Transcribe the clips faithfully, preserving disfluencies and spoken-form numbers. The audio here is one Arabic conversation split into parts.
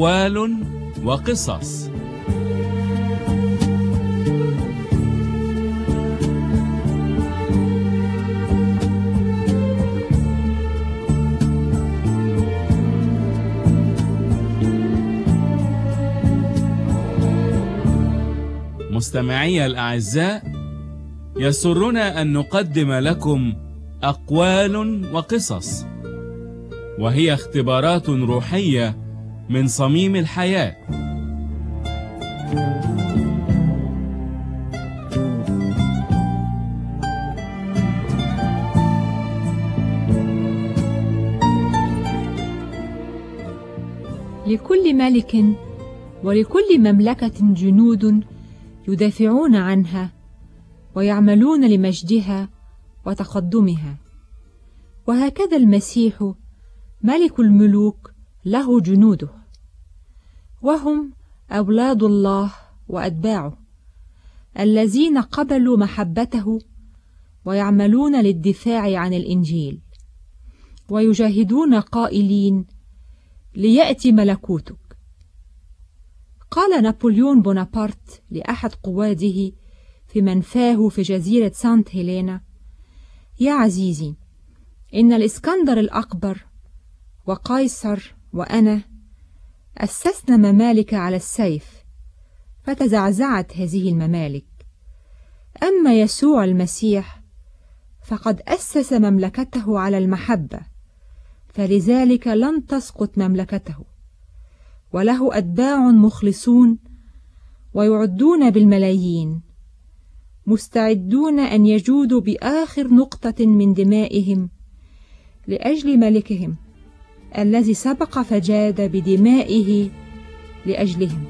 أقوال وقصص. مستمعي الأعزاء، يسرنا أن نقدم لكم أقوال وقصص، وهي اختبارات روحية من صميم الحياة. لكل ملك ولكل مملكة جنود يدافعون عنها ويعملون لمجدها وتقدمها، وهكذا المسيح ملك الملوك له جنوده، وهم أولاد الله وأتباعه الذين قبلوا محبته ويعملون للدفاع عن الإنجيل ويجاهدون قائلين: ليأتي ملكوتك. قال نابليون بونابرت لأحد قواده في منفاه في جزيرة سانت هيلينا: يا عزيزي، إن الإسكندر الأكبر وقيصر وأنا أسسنا ممالك على السيف، فتزعزعت هذه الممالك. أما يسوع المسيح فقد أسس مملكته على المحبة، فلذلك لن تسقط مملكته، وله أتباع مخلصون ويعدون بالملايين، مستعدون أن يجودوا بآخر نقطة من دمائهم لأجل ملكهم الذي سبق فجاد بدمائه لأجلهم.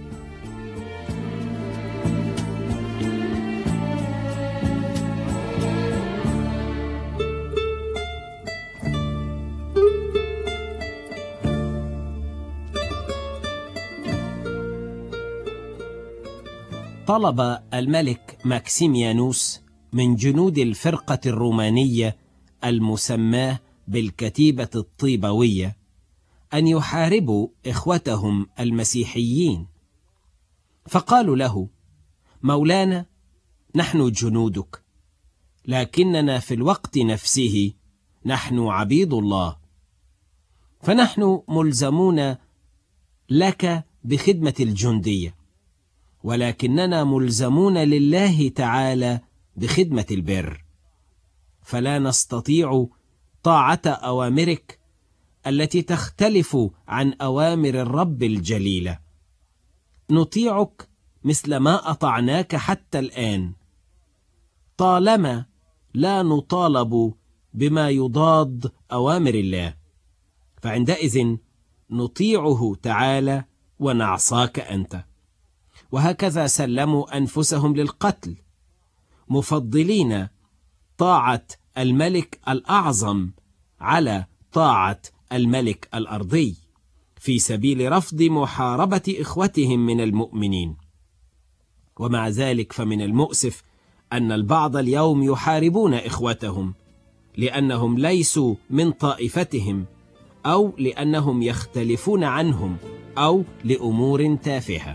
طلب الملك ماكسيميانوس من جنود الفرقة الرومانية المسماة بالكتيبة الطيبوية أن يحاربوا إخوتهم المسيحيين، فقالوا له: مولانا، نحن جنودك، لكننا في الوقت نفسه نحن عبيد الله، فنحن ملزمون لك بخدمة الجندية، ولكننا ملزمون لله تعالى بخدمة البر، فلا نستطيع طاعة أوامرك التي تختلف عن أوامر الرب الجليلة. نطيعك مثل ما أطعناك حتى الآن، طالما لا نطالب بما يضاد أوامر الله، فعندئذ نطيعه تعالى ونعصاك أنت. وهكذا سلموا أنفسهم للقتل، مفضلين طاعة الملك الأعظم على طاعة الملك الأرضي، في سبيل رفض محاربة إخوتهم من المؤمنين. ومع ذلك فمن المؤسف أن البعض اليوم يحاربون إخوتهم لأنهم ليسوا من طائفتهم، أو لأنهم يختلفون عنهم، أو لأمور تافهة.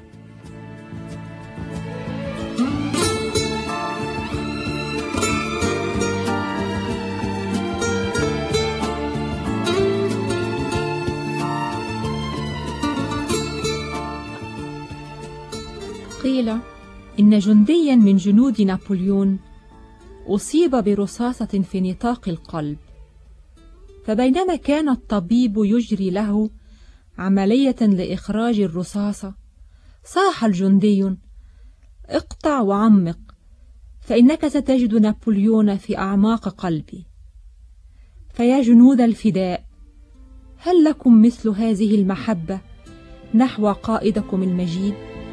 قيل إن جنديا من جنود نابليون أصيب برصاصة في نطاق القلب، فبينما كان الطبيب يجري له عملية لإخراج الرصاصة، صاح الجندي: اقطع وعمق، فإنك ستجد نابليون في أعماق قلبي. فيا جنود الفداء، هل لكم مثل هذه المحبة نحو قائدكم المجيد؟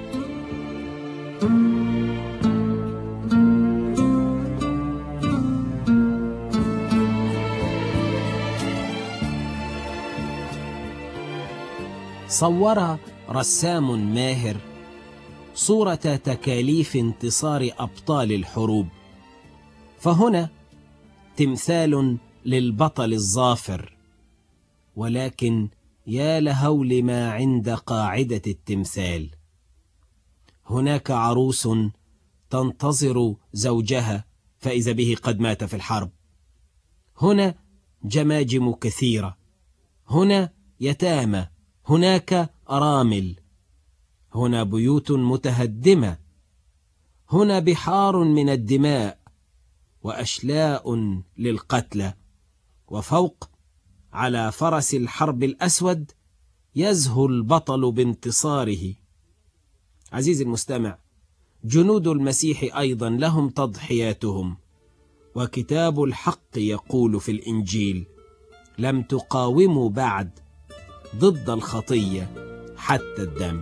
صور رسام ماهر صورة تكاليف انتصار أبطال الحروب، فهنا تمثال للبطل الظافر، ولكن يا لهول ما عند قاعدة التمثال. هناك عروس تنتظر زوجها فإذا به قد مات في الحرب. هنا جماجم كثيرة، هنا يتامى، هناك أرامل، هنا بيوت متهدمة، هنا بحار من الدماء وأشلاء للقتلى. وفوق على فرس الحرب الأسود يزهو البطل بانتصاره. عزيزي المستمع، جنود المسيح أيضا لهم تضحياتهم، وكتاب الحق يقول في الإنجيل: لم تقاوموا بعد ضد الخطية حتى الدم.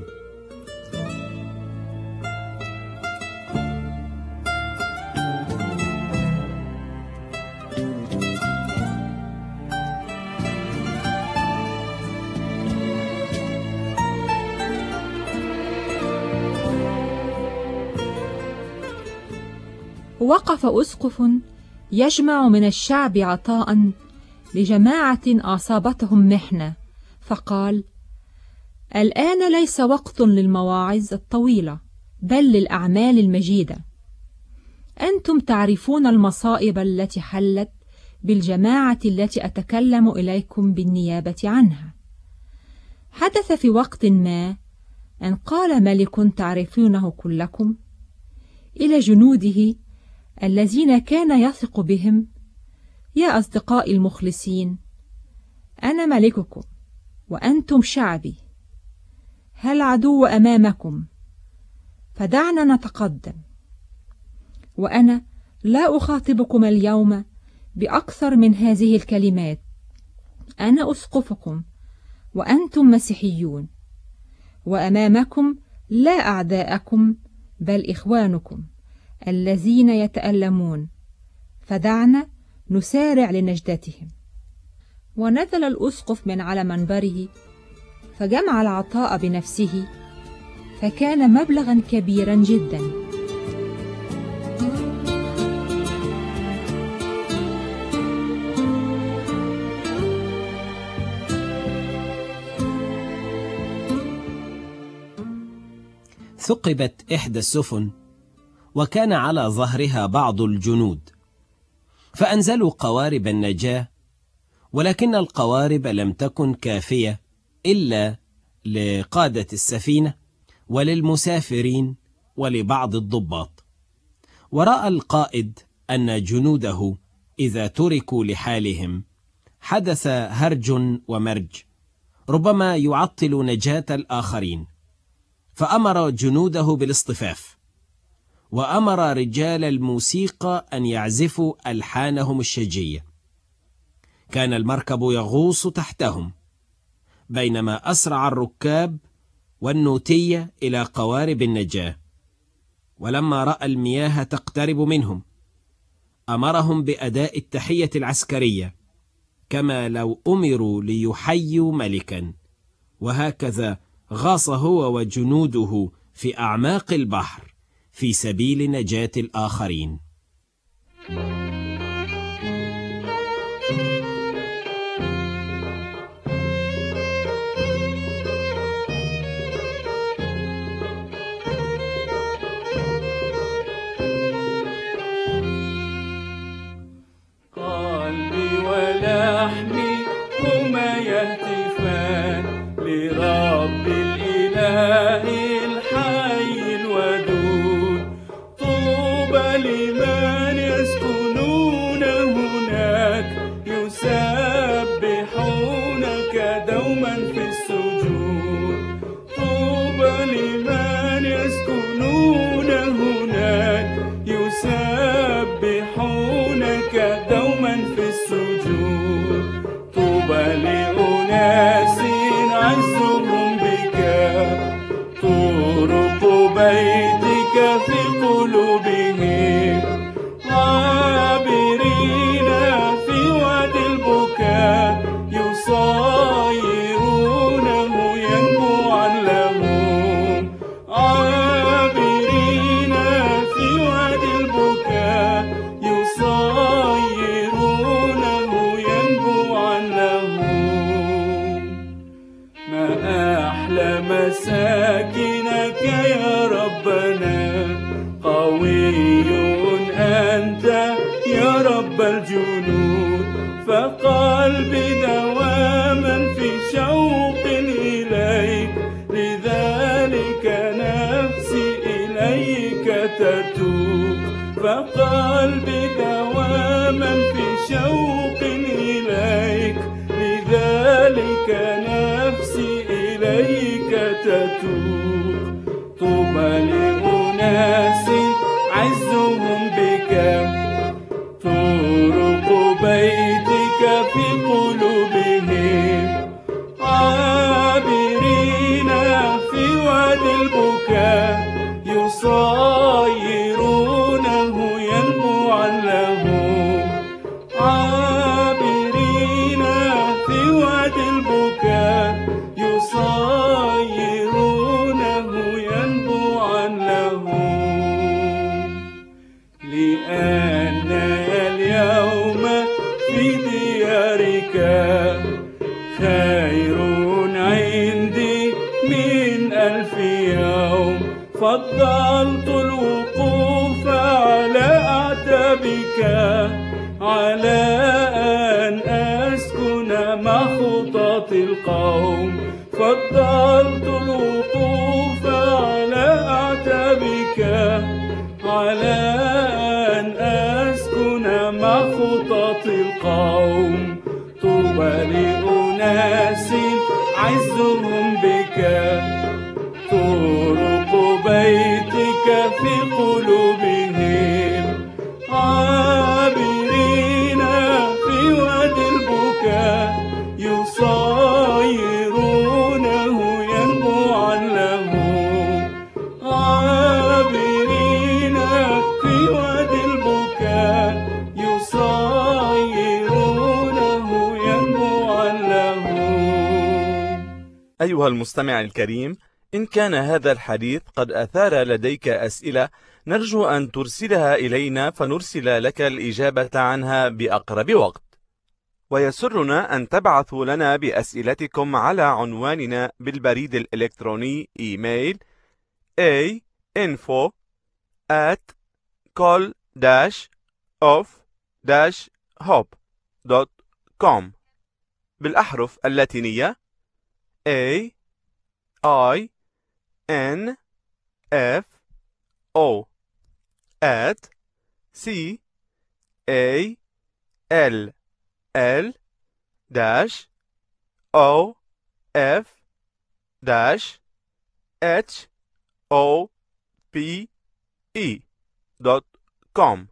وقف أسقف يجمع من الشعب عطاء لجماعة أصابتهم محنة، فقال: الآن ليس وقت للمواعظ الطويلة، بل للأعمال المجيدة. أنتم تعرفون المصائب التي حلت بالجماعة التي أتكلم إليكم بالنيابة عنها. حدث في وقت ما أن قال ملك تعرفونه كلكم إلى جنوده الذين كان يثق بهم: يا أصدقائي المخلصين، أنا ملككم وأنتم شعبي، هل عدو أمامكم؟ فدعنا نتقدم. وأنا لا أخاطبكم اليوم بأكثر من هذه الكلمات: أنا أسقفكم وأنتم مسيحيون، وأمامكم لا أعداءكم بل إخوانكم الذين يتألمون، فدعنا نسارع لنجدتهم. ونزل الأسقف من على منبره فجمع العطاء بنفسه، فكان مبلغا كبيرا جدا. ثقبت إحدى السفن وكان على ظهرها بعض الجنود، فأنزلوا قوارب النجاة، ولكن القوارب لم تكن كافية إلا لقادة السفينة وللمسافرين ولبعض الضباط. ورأى القائد أن جنوده إذا تركوا لحالهم حدث هرج ومرج ربما يعطل نجاة الآخرين، فأمر جنوده بالاصطفاف، وأمر رجال الموسيقى أن يعزفوا ألحانهم الشجية. كان المركب يغوص تحتهم، بينما أسرع الركاب والنوتية إلى قوارب النجاة. ولما رأى المياه تقترب منهم أمرهم بأداء التحية العسكرية كما لو أمروا ليحيوا ملكا، وهكذا غاص هو وجنوده في أعماق البحر في سبيل نجاة الآخرين. قلبي ولحمي هما يهتفان لرب الإله الحي الودود. طوبى لمن يسكنون هناك يسبحونك دوما في السجود. طوبى لمن يسكنون هناك يسبحونك دوما في السجود. طوبى لأناس عزهم بك، طرق بيتك في قلوبهم، عابرين في وادي البكاء يصايرونه ينبوعا لهم. عابرين في وادي البكاء يصايرونه ينبوعا لهم. مساكنك يا ربنا. قوي أنت يا رب الجنود، فقلبي دواما في شوق إليك، لذلك نفسي إليك تتوق. فقلبي دواما في شوق إليك، لذلك نفسي إليك تتوق. طوبى لأناس عزهم بك، طرق بيتك في قلوبهم، عابرين في وادي البكاء، يصايرونه ينبوعا لهم. عابرين في وادي البكاء، يصايرونه ينبوعا لهم. لأن اليوم في ديارك خير عندي من ألف يوم. فضلت الوقوف على أعتابك، على أن أسكن مع خطاة القوم. فضلت الوقوف على أعتابك، على أن أسكن مع خطاة القوم. طوبى لأناس عزهم بك، طرق بيتك في قلوبهم، عابرين في وادي البكاء، يصايرونه ينبوعا لهم. عابرين في وادي البكاء، يصايرونه ينبوعا لهم. أيها المستمع الكريم، إن كان هذا الحديث قد أثار لديك أسئلة، نرجو أن ترسلها إلينا فنرسل لك الإجابة عنها بأقرب وقت. ويسرنا أن تبعثوا لنا بأسئلتكم على عنواننا بالبريد الإلكتروني إيميل a info at col dash of dash hope دوت كوم بالأحرف اللاتينية A I N F O at C A L L dash O F dash H O P E دوت كوم.